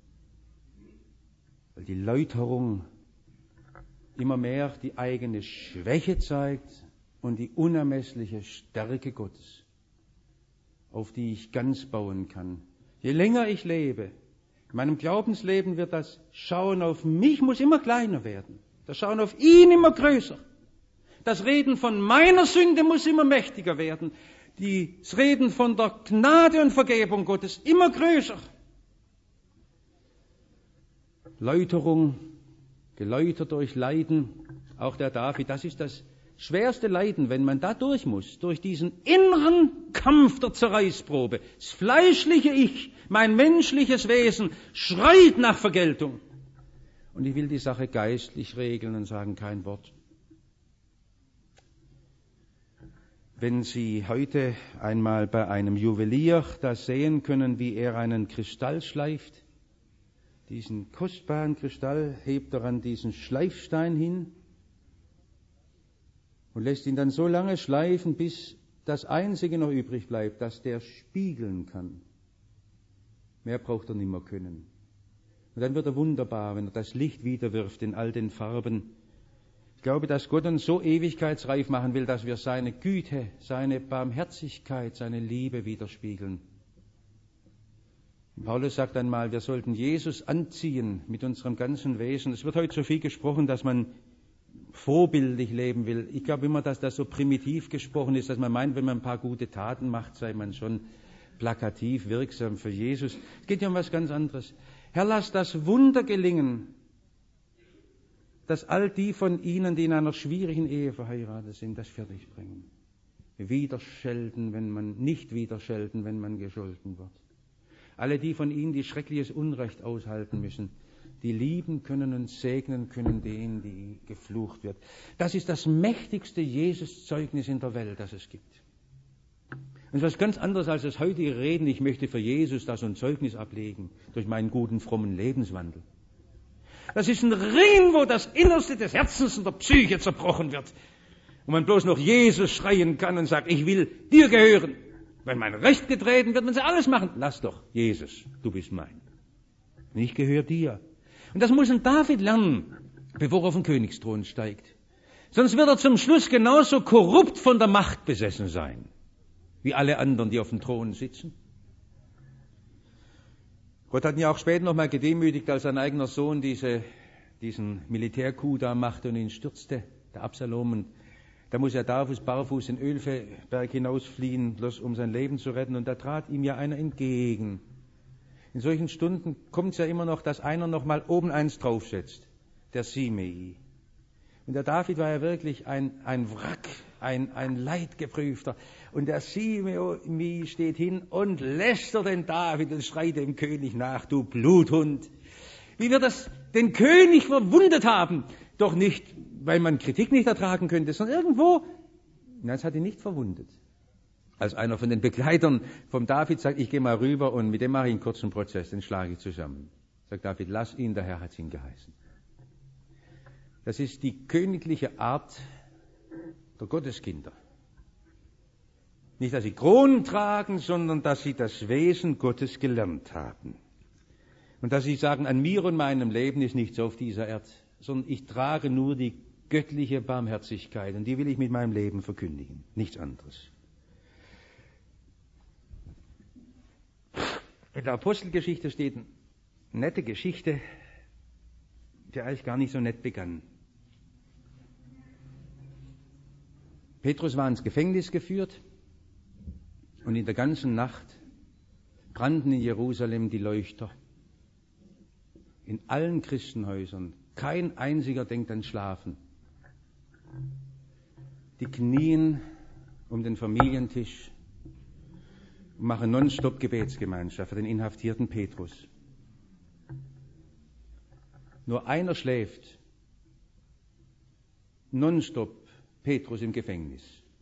Weil die Läuterung immer mehr die eigene Schwäche zeigt und die unermessliche Stärke Gottes, auf die ich ganz bauen kann. Je länger ich lebe, in meinem Glaubensleben wird das Schauen auf mich muss immer kleiner werden. Das Schauen auf ihn immer größer. Das Reden von meiner Sünde muss immer mächtiger werden. Das Reden von der Gnade und Vergebung Gottes immer größer. Läuterung, geläutert durch Leiden, auch der David, das ist das schwerste Leiden, wenn man da durch muss, durch diesen inneren Kampf der Zerreißprobe. Das fleischliche Ich, mein menschliches Wesen, schreit nach Vergeltung. Und ich will die Sache geistlich regeln und sagen kein Wort. Wenn Sie heute einmal bei einem Juwelier das sehen können, wie er einen Kristall schleift, diesen kostbaren Kristall hebt er an diesen Schleifstein hin und lässt ihn dann so lange schleifen, bis das Einzige noch übrig bleibt, dass der spiegeln kann. Mehr braucht er nicht mehr können. Und dann wird er wunderbar, wenn er das Licht wiederwirft in all den Farben. Ich glaube, dass Gott uns so ewigkeitsreif machen will, dass wir seine Güte, seine Barmherzigkeit, seine Liebe widerspiegeln. Paulus sagt einmal, wir sollten Jesus anziehen mit unserem ganzen Wesen. Es wird heute so viel gesprochen, dass man vorbildlich leben will. Ich glaube immer, dass das so primitiv gesprochen ist, dass man meint, wenn man ein paar gute Taten macht, sei man schon plakativ wirksam für Jesus. Es geht ja um was ganz anderes. Herr, lass das Wunder gelingen, dass all die von Ihnen, die in einer schwierigen Ehe verheiratet sind, das fertigbringen. Wieder schelten, wenn man nicht wieder schelten, wenn man gescholten wird. Alle die von Ihnen, die schreckliches Unrecht aushalten müssen, die lieben können und segnen können den, die geflucht wird. Das ist das mächtigste Jesus-Zeugnis in der Welt, das es gibt. Und es ist was ganz anderes als das heutige Reden, ich möchte für Jesus das ein Zeugnis ablegen, durch meinen guten, frommen Lebenswandel. Das ist ein Ring, wo das Innerste des Herzens und der Psyche zerbrochen wird. Und man bloß noch Jesus schreien kann und sagt, ich will dir gehören. Wenn mein Recht getreten wird, wenn sie alles machen, lass doch, Jesus, du bist mein. Und ich gehöre dir. Und das muss ein David lernen, bevor er auf den Königsthron steigt. Sonst wird er zum Schluss genauso korrupt von der Macht besessen sein, wie alle anderen, die auf dem Thron sitzen. Gott hat ihn ja auch später noch mal gedemütigt, als sein eigener Sohn diesen Militärcoup da machte und ihn stürzte, der Absalom. Und da muss er barfuß den Ölberg hinausfliehen, bloß um sein Leben zu retten. Und da trat ihm ja einer entgegen. In solchen Stunden kommt es ja immer noch, dass einer noch mal oben eins draufsetzt, der Simei. Und der David war ja wirklich ein Wrack, ein Leidgeprüfter. Und der Simei steht hin und lästert den David und schreit dem König nach, du Bluthund. Wie wir das den König verwundet haben. Doch nicht, weil man Kritik nicht ertragen könnte, sondern irgendwo, nein, es hat ihn nicht verwundet. Als einer von den Begleitern vom David sagt, ich gehe mal rüber und mit dem mache ich einen kurzen Prozess, den schlage ich zusammen. Sagt David, lass ihn, der Herr hat ihn geheißen. Das ist die königliche Art der Gotteskinder. Nicht, dass sie Kronen tragen, sondern dass sie das Wesen Gottes gelernt haben. Und dass sie sagen, an mir und meinem Leben ist nichts auf dieser Erde, sondern ich trage nur die göttliche Barmherzigkeit und die will ich mit meinem Leben verkündigen, nichts anderes. In der Apostelgeschichte steht eine nette Geschichte, die eigentlich gar nicht so nett begann. Petrus war ins Gefängnis geführt und in der ganzen Nacht brannten in Jerusalem die Leuchter. In allen Christenhäusern. Kein einziger denkt an Schlafen. Die knien um den Familientisch und machen nonstop Gebetsgemeinschaft für den inhaftierten Petrus. Nur einer schläft. Nonstop Petrus im Gefängnis.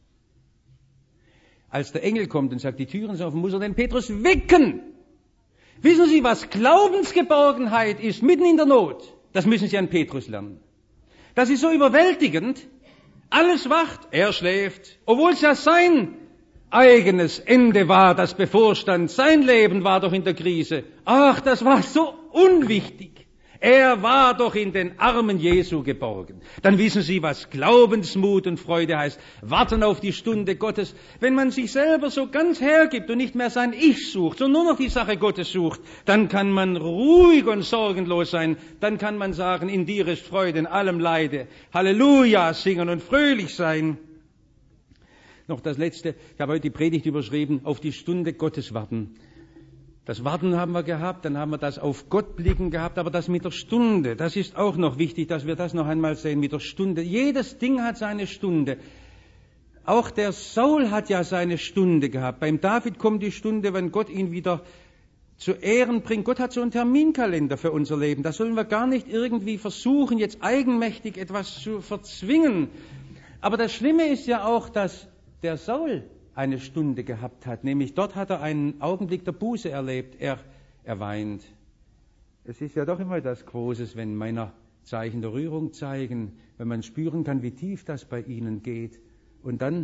Als der Engel kommt und sagt, die Türen sind offen, muss er den Petrus wecken. Wissen Sie, was Glaubensgeborgenheit ist, mitten in der Not? Das müssen Sie an Petrus lernen. Das ist so überwältigend. Alles wacht, er schläft, obwohl es ja sein eigenes Ende war, das bevorstand. Sein Leben war doch in der Krise. Ach, das war so unwichtig. Er war doch in den Armen Jesu geborgen. Dann wissen Sie, was Glaubensmut und Freude heißt. Warten auf die Stunde Gottes. Wenn man sich selber so ganz hergibt und nicht mehr sein Ich sucht, sondern nur noch die Sache Gottes sucht, dann kann man ruhig und sorgenlos sein. Dann kann man sagen, in dir ist Freude, in allem Leide. Halleluja singen und fröhlich sein. Noch das Letzte. Ich habe heute die Predigt überschrieben, auf die Stunde Gottes warten. Das Warten haben wir gehabt, dann haben wir das auf Gott blicken gehabt, aber das mit der Stunde, das ist auch noch wichtig, dass wir das noch einmal sehen, mit der Stunde. Jedes Ding hat seine Stunde. Auch der Saul hat ja seine Stunde gehabt. Beim David kommt die Stunde, wenn Gott ihn wieder zu Ehren bringt. Gott hat so einen Terminkalender für unser Leben. Da sollen wir gar nicht irgendwie versuchen, jetzt eigenmächtig etwas zu verzwingen. Aber das Schlimme ist ja auch, dass der Saul eine Stunde gehabt hat, nämlich dort hat er einen Augenblick der Buße erlebt, er weint. Es ist ja doch immer etwas Großes, wenn Männer Zeichen der Rührung zeigen, wenn man spüren kann, wie tief das bei ihnen geht. Und dann,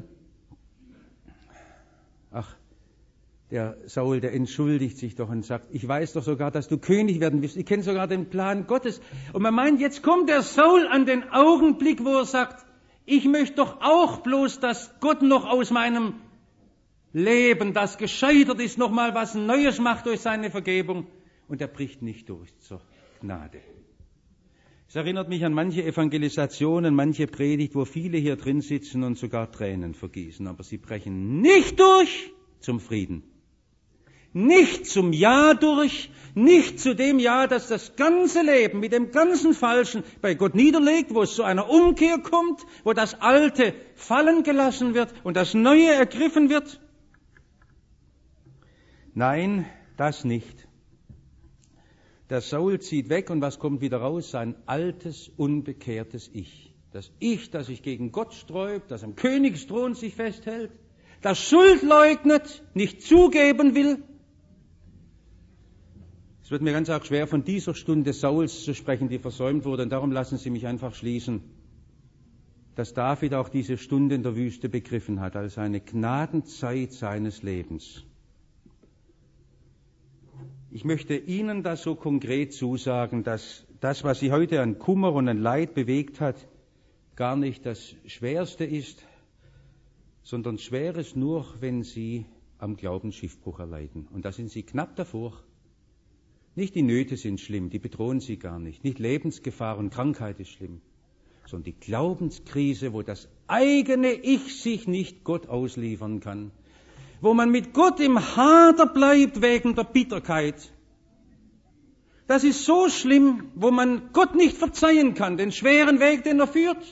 der Saul, der entschuldigt sich doch und sagt, ich weiß doch sogar, dass du König werden wirst, ich kenne sogar den Plan Gottes. Und man meint, jetzt kommt der Saul an den Augenblick, wo er sagt, ich möchte doch auch bloß, dass Gott noch aus meinem Leben, das gescheitert ist, nochmal was Neues macht durch seine Vergebung. Und er bricht nicht durch zur Gnade. Es erinnert mich an manche Evangelisationen, manche Predigt, wo viele hier drin sitzen und sogar Tränen vergießen. Aber sie brechen nicht durch zum Frieden. Nicht zum Ja durch, nicht zu dem Ja, das das ganze Leben mit dem ganzen Falschen bei Gott niederlegt, wo es zu einer Umkehr kommt, wo das Alte fallen gelassen wird und das Neue ergriffen wird. Nein, das nicht. Der Saul zieht weg und was kommt wieder raus? Sein altes, unbekehrtes Ich. Das Ich, das sich gegen Gott sträubt, das am Königsthron sich festhält, das Schuld leugnet, nicht zugeben will. Es wird mir ganz arg schwer, von dieser Stunde Sauls zu sprechen, die versäumt wurde. Und darum lassen Sie mich einfach schließen, dass David auch diese Stunde in der Wüste begriffen hat, als eine Gnadenzeit seines Lebens. Ich möchte Ihnen das so konkret zusagen, dass das, was Sie heute an Kummer und an Leid bewegt hat, gar nicht das Schwerste ist, sondern Schweres nur, wenn Sie am Glauben Schiffbruch erleiden. Und da sind Sie knapp davor. Nicht die Nöte sind schlimm, die bedrohen Sie gar nicht. Nicht Lebensgefahr und Krankheit ist schlimm, sondern die Glaubenskrise, wo das eigene Ich sich nicht Gott ausliefern kann. Wo man mit Gott im Hader bleibt wegen der Bitterkeit. Das ist so schlimm, wo man Gott nicht verzeihen kann, den schweren Weg, den er führt.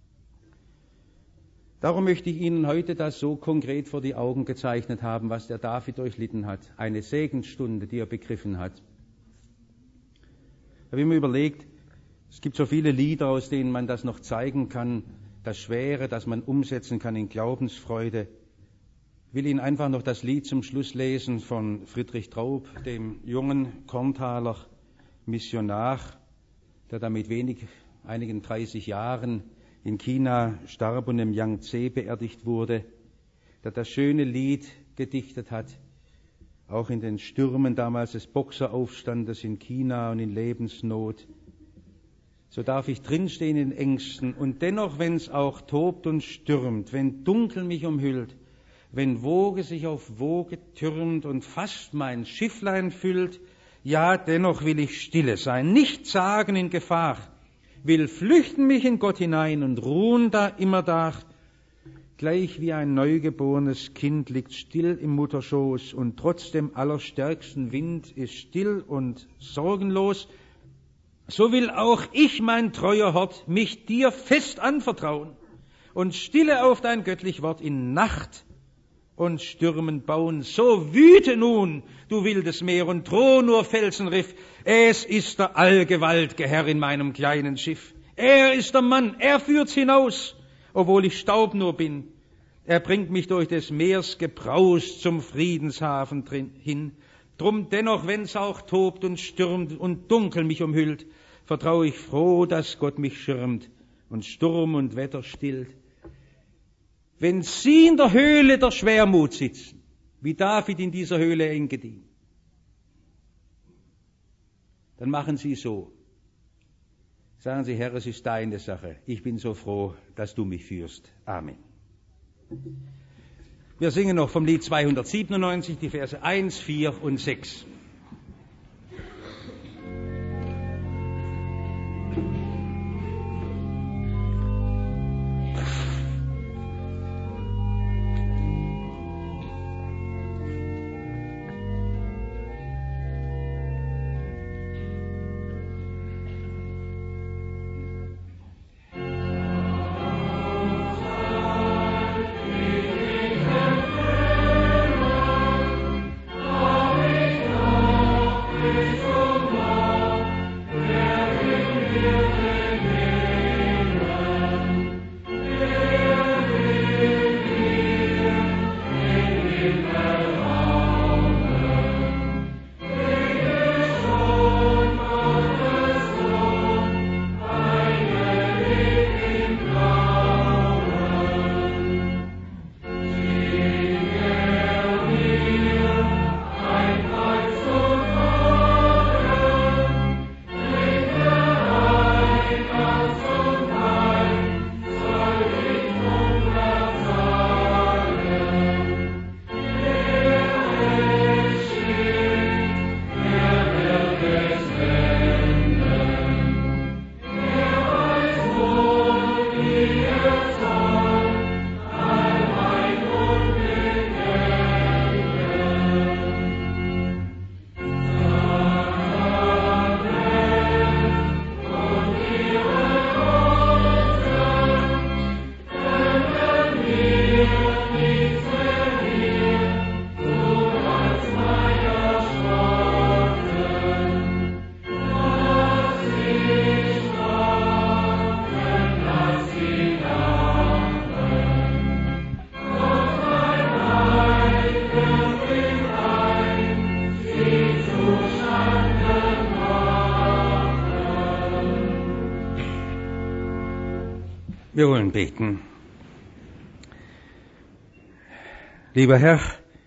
Darum möchte ich Ihnen heute das so konkret vor die Augen gezeichnet haben, was der David durchlitten hat. Eine Segensstunde, die er begriffen hat. Ich habe immer überlegt, es gibt so viele Lieder, aus denen man das noch zeigen kann, das Schwere, das man umsetzen kann in Glaubensfreude. Ich will Ihnen einfach noch das Lied zum Schluss lesen von Friedrich Traub, dem jungen Korntaler Missionar, der da mit einigen 30 Jahren in China starb und im Yangtze beerdigt wurde, der das schöne Lied gedichtet hat, auch in den Stürmen damals des Boxeraufstandes in China und in Lebensnot. So darf ich drinstehen in Ängsten und dennoch, wenn es auch tobt und stürmt, wenn Dunkel mich umhüllt, wenn Woge sich auf Woge türmt und fast mein Schifflein füllt, ja, dennoch will ich stille sein, nichts sagen in Gefahr, will flüchten mich in Gott hinein und ruhen da immerdar. gleich wie ein neugeborenes Kind liegt still im Mutterschoß und trotz dem allerstärksten Wind ist still und sorgenlos, so will auch ich, mein treuer Hort, mich dir fest anvertrauen und stille auf dein göttlich Wort in Nacht und Stürmen bauen. So wüte nun, du wildes Meer, und droh nur Felsenriff. Es ist der allgewalt'ge Herr in meinem kleinen Schiff. Er ist der Mann, er führt's hinaus, obwohl ich Staub nur bin. Er bringt mich durch des Meers Gebraus zum Friedenshafen hin. Drum dennoch, wenn's auch tobt und stürmt und dunkel mich umhüllt, vertraue ich froh, dass Gott mich schirmt und Sturm und Wetter stillt. Wenn Sie in der Höhle der Schwermut sitzen, wie David in dieser Höhle Engedi, dann machen Sie so. Sagen Sie, Herr, es ist deine Sache. Ich bin so froh, dass du mich führst. Amen. Wir singen noch vom Lied 297, die Verse 1, 4 und 6. Wir wollen beten. Lieber Herr,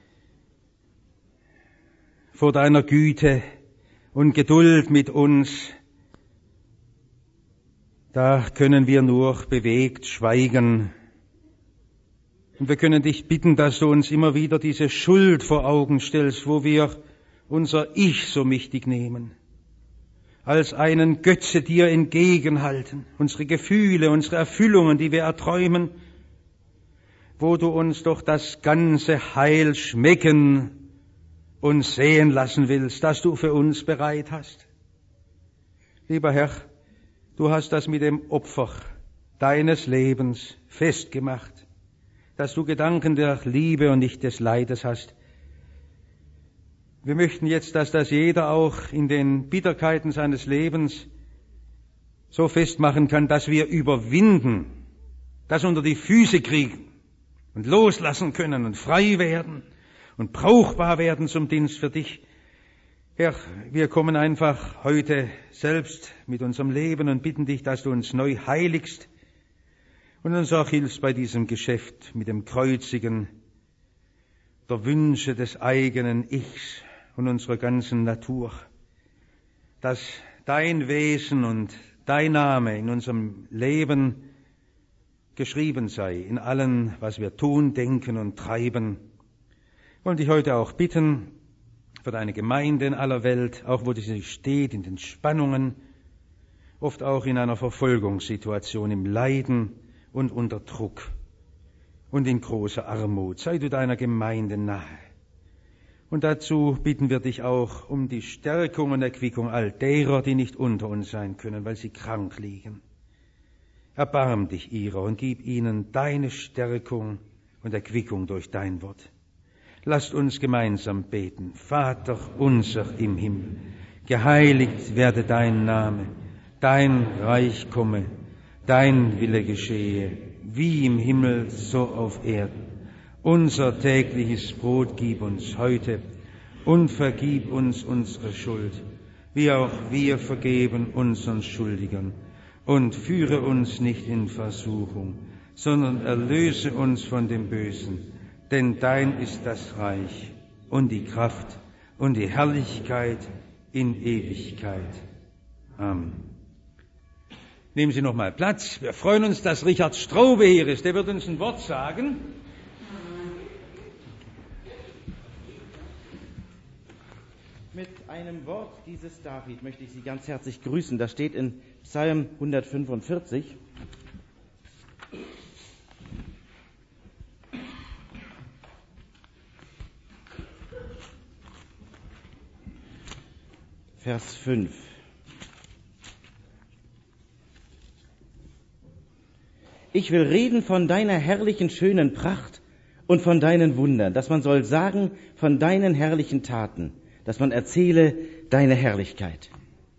vor deiner Güte und Geduld mit uns, da können wir nur bewegt schweigen. Und wir können dich bitten, dass du uns immer wieder diese Schuld vor Augen stellst, wo wir unser Ich so mächtig nehmen, als einen Götze dir entgegenhalten, unsere Gefühle, unsere Erfüllungen, die wir erträumen, wo du uns doch das ganze Heil schmecken und sehen lassen willst, das du für uns bereit hast. Lieber Herr, du hast das mit dem Opfer deines Lebens festgemacht, dass du Gedanken der Liebe und nicht des Leides hast. Wir möchten jetzt, dass das jeder auch in den Bitterkeiten seines Lebens so festmachen kann, dass wir überwinden, das unter die Füße kriegen und loslassen können und frei werden und brauchbar werden zum Dienst für dich. Herr, wir kommen einfach heute selbst mit unserem Leben und bitten dich, dass du uns neu heiligst und uns auch hilfst bei diesem Geschäft mit dem Kreuzigen der Wünsche des eigenen Ichs und unserer ganzen Natur, dass dein Wesen und dein Name in unserem Leben geschrieben sei, in allem, was wir tun, denken und treiben. Wir wollen dich heute auch bitten für deine Gemeinde in aller Welt, auch wo sie steht, in den Spannungen, oft auch in einer Verfolgungssituation, im Leiden und unter Druck. und in großer Armut. Sei du deiner Gemeinde nahe. Und dazu bitten wir dich auch um die Stärkung und Erquickung all derer, die nicht unter uns sein können, weil sie krank liegen. Erbarm dich ihrer und gib ihnen deine Stärkung und Erquickung durch dein Wort. Lasst uns gemeinsam beten. Vater unser im Himmel, geheiligt werde dein Name, dein Reich komme, dein Wille geschehe, wie im Himmel, so auf Erden. Unser tägliches Brot gib uns heute und vergib uns unsere Schuld, wie auch wir vergeben unseren Schuldigern. Und führe uns nicht in Versuchung, sondern erlöse uns von dem Bösen. Denn dein ist das Reich und die Kraft und die Herrlichkeit in Ewigkeit. Amen. Nehmen Sie noch mal Platz. Wir freuen uns, dass Richard Straube hier ist. Der wird uns ein Wort sagen. Mit einem Wort dieses David möchte ich Sie ganz herzlich grüßen. Das steht in Psalm 145. Vers 5. Ich will reden von deiner herrlichen, schönen Pracht und von deinen Wundern, dass man soll sagen von deinen herrlichen Taten, dass man erzähle deine Herrlichkeit.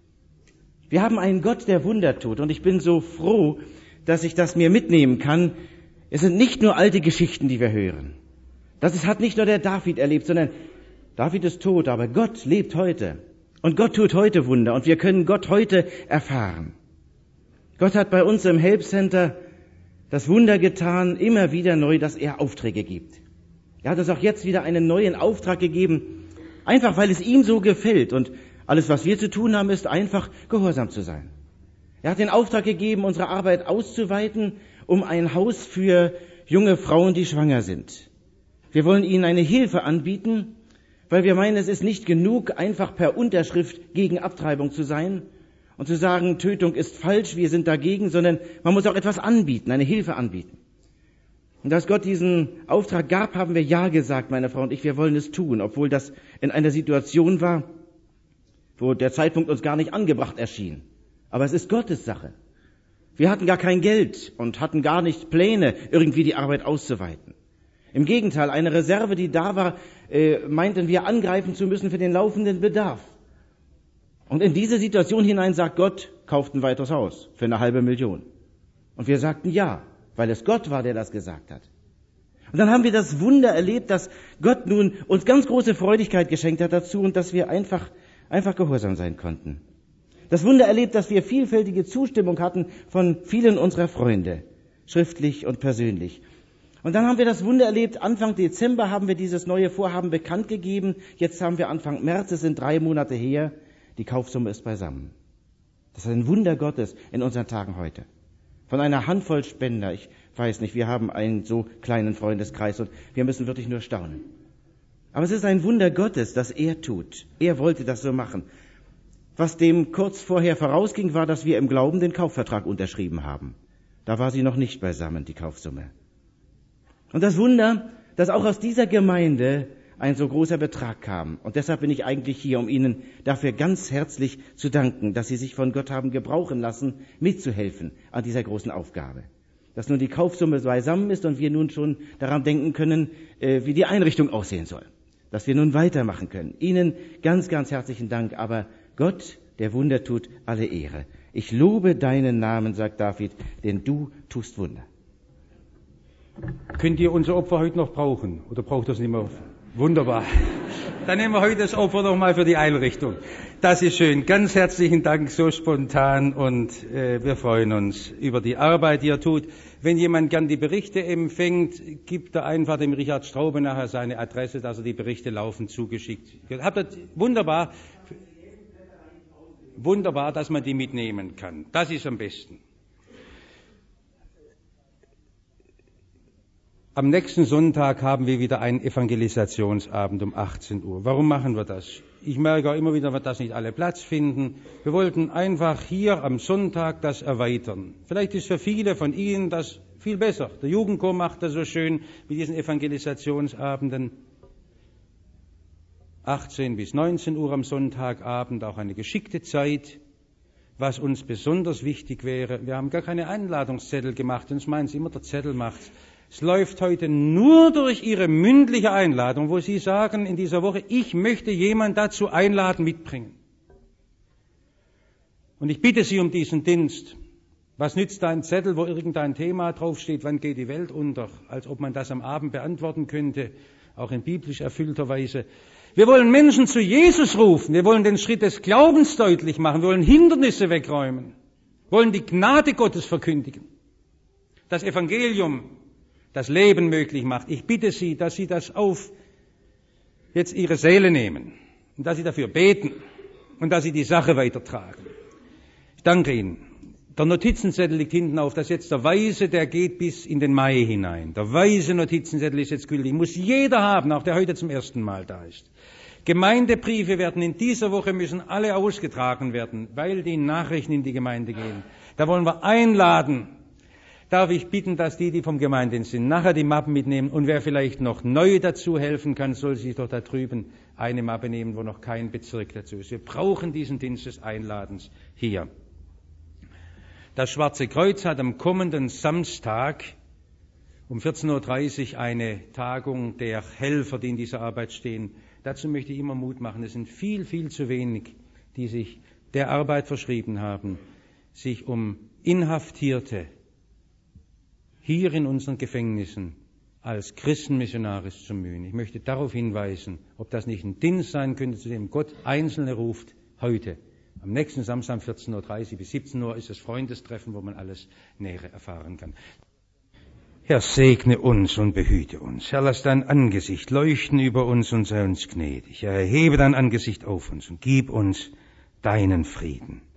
Wir haben einen Gott, der Wunder tut, und ich bin so froh, dass ich das mir mitnehmen kann. Es sind nicht nur alte Geschichten, die wir hören. Das hat nicht nur der David erlebt, sondern David ist tot, aber Gott lebt heute. Und Gott tut heute Wunder, und wir können Gott heute erfahren. Gott hat bei uns im Help Center das Wunder getan, immer wieder neu, dass er Aufträge gibt. Er hat uns auch jetzt wieder einen neuen Auftrag gegeben, einfach weil es ihm so gefällt. Und alles, was wir zu tun haben, ist einfach gehorsam zu sein. Er hat den Auftrag gegeben, unsere Arbeit auszuweiten, um ein Haus für junge Frauen, die schwanger sind. Wir wollen ihnen eine Hilfe anbieten, weil wir meinen, es ist nicht genug, einfach per Unterschrift gegen Abtreibung zu sein und zu sagen, Tötung ist falsch, wir sind dagegen, sondern man muss auch etwas anbieten, eine Hilfe anbieten. Und als Gott diesen Auftrag gab, haben wir Ja gesagt, meine Frau und ich, wir wollen es tun, obwohl das in einer Situation war, wo der Zeitpunkt uns gar nicht angebracht erschien. Aber es ist Gottes Sache. Wir hatten gar kein Geld und hatten gar nicht Pläne, irgendwie die Arbeit auszuweiten. Im Gegenteil, eine Reserve, die da war, meinten wir angreifen zu müssen für den laufenden Bedarf. Und in diese Situation hinein sagt Gott, kauft ein weiteres Haus für 500.000. Und wir sagten ja, weil es Gott war, der das gesagt hat. Und dann haben wir das Wunder erlebt, dass Gott nun uns ganz große Freudigkeit geschenkt hat dazu und dass wir einfach gehorsam sein konnten. Das Wunder erlebt, dass wir vielfältige Zustimmung hatten von vielen unserer Freunde, schriftlich und persönlich. Und dann haben wir das Wunder erlebt, Anfang Dezember haben wir dieses neue Vorhaben bekannt gegeben. Jetzt haben wir Anfang März, es sind 3 Monate her, die Kaufsumme ist beisammen. Das ist ein Wunder Gottes in unseren Tagen heute. Von einer Handvoll Spender, ich weiß nicht, wir haben einen so kleinen Freundeskreis und wir müssen wirklich nur staunen. Aber es ist ein Wunder Gottes, das er tut. Er wollte das so machen. Was dem kurz vorher vorausging, war, dass wir im Glauben den Kaufvertrag unterschrieben haben. Da war sie noch nicht beisammen, die Kaufsumme. Und das Wunder, dass auch aus dieser Gemeinde ein so großer Betrag kam. Und deshalb bin ich eigentlich hier, um Ihnen dafür ganz herzlich zu danken, dass Sie sich von Gott haben gebrauchen lassen, mitzuhelfen an dieser großen Aufgabe. Dass nun die Kaufsumme beisammen ist und wir nun schon daran denken können, wie die Einrichtung aussehen soll. Dass wir nun weitermachen können. Ihnen ganz, ganz herzlichen Dank. Aber Gott, der Wunder tut, alle Ehre. Ich lobe deinen Namen, sagt David, denn du tust Wunder. Könnt ihr unser Opfer heute noch brauchen? Oder braucht das nicht mehr? Wunderbar. Dann nehmen wir heute das Opfer noch mal für die Einrichtung. Das ist schön. Ganz herzlichen Dank, so spontan, und wir freuen uns über die Arbeit, die er tut. Wenn jemand gern die Berichte empfängt, gibt er einfach dem Richard Straube nachher seine Adresse, dass er die Berichte laufend zugeschickt. Habt ihr, wunderbar. Wunderbar, dass man die mitnehmen kann. Das ist am besten. Am nächsten Sonntag haben wir wieder einen Evangelisationsabend um 18 Uhr. Warum machen wir das? Ich merke auch immer wieder, dass nicht alle Platz finden. Wir wollten einfach hier am Sonntag das erweitern. Vielleicht ist für viele von Ihnen das viel besser. Der Jugendchor macht das so schön mit diesen Evangelisationsabenden. 18 bis 19 Uhr am Sonntagabend, auch eine geschickte Zeit. Was uns besonders wichtig wäre, wir haben gar keine Einladungszettel gemacht, sonst meinen Sie immer, der Zettel macht's. Es läuft heute nur durch Ihre mündliche Einladung, wo Sie sagen in dieser Woche, ich möchte jemanden dazu einladen, mitbringen. Und ich bitte Sie um diesen Dienst. Was nützt ein Zettel, wo irgendein Thema draufsteht, wann geht die Welt unter, als ob man das am Abend beantworten könnte, auch in biblisch erfüllter Weise. Wir wollen Menschen zu Jesus rufen, wir wollen den Schritt des Glaubens deutlich machen, wir wollen Hindernisse wegräumen, wollen die Gnade Gottes verkündigen. Das Evangelium, das Leben möglich macht. Ich bitte Sie, dass Sie das auf jetzt Ihre Seele nehmen und dass Sie dafür beten und dass Sie die Sache weitertragen. Ich danke Ihnen. Der Notizenzettel liegt hinten auf, das ist jetzt der weiße, der geht bis in den Mai hinein. Der weiße Notizenzettel ist jetzt gültig. Muss jeder haben, auch der heute zum ersten Mal da ist. Gemeindebriefe werden in dieser Woche, müssen alle ausgetragen werden, weil die Nachrichten in die Gemeinde gehen. Da wollen wir einladen. Darf ich bitten, dass die vom Gemeindedienst sind, nachher die Mappen mitnehmen und wer vielleicht noch neu dazu helfen kann, soll sich doch da drüben eine Mappe nehmen, wo noch kein Bezirk dazu ist. Wir brauchen diesen Dienst des Einladens hier. Das Schwarze Kreuz hat am kommenden Samstag um 14.30 Uhr eine Tagung der Helfer, die in dieser Arbeit stehen. Dazu möchte ich immer Mut machen. Es sind viel, viel zu wenig, die sich der Arbeit verschrieben haben, sich um Inhaftierte hier in unseren Gefängnissen als Christenmissionare zu bemühen. Ich möchte darauf hinweisen, ob das nicht ein Dienst sein könnte, zu dem Gott Einzelne ruft, heute. Am nächsten Samstag 14.30 Uhr bis 17 Uhr ist das Freundestreffen, wo man alles Nähere erfahren kann. Herr, segne uns und behüte uns. Herr, lass dein Angesicht leuchten über uns und sei uns gnädig. Herr, erhebe dein Angesicht auf uns und gib uns deinen Frieden.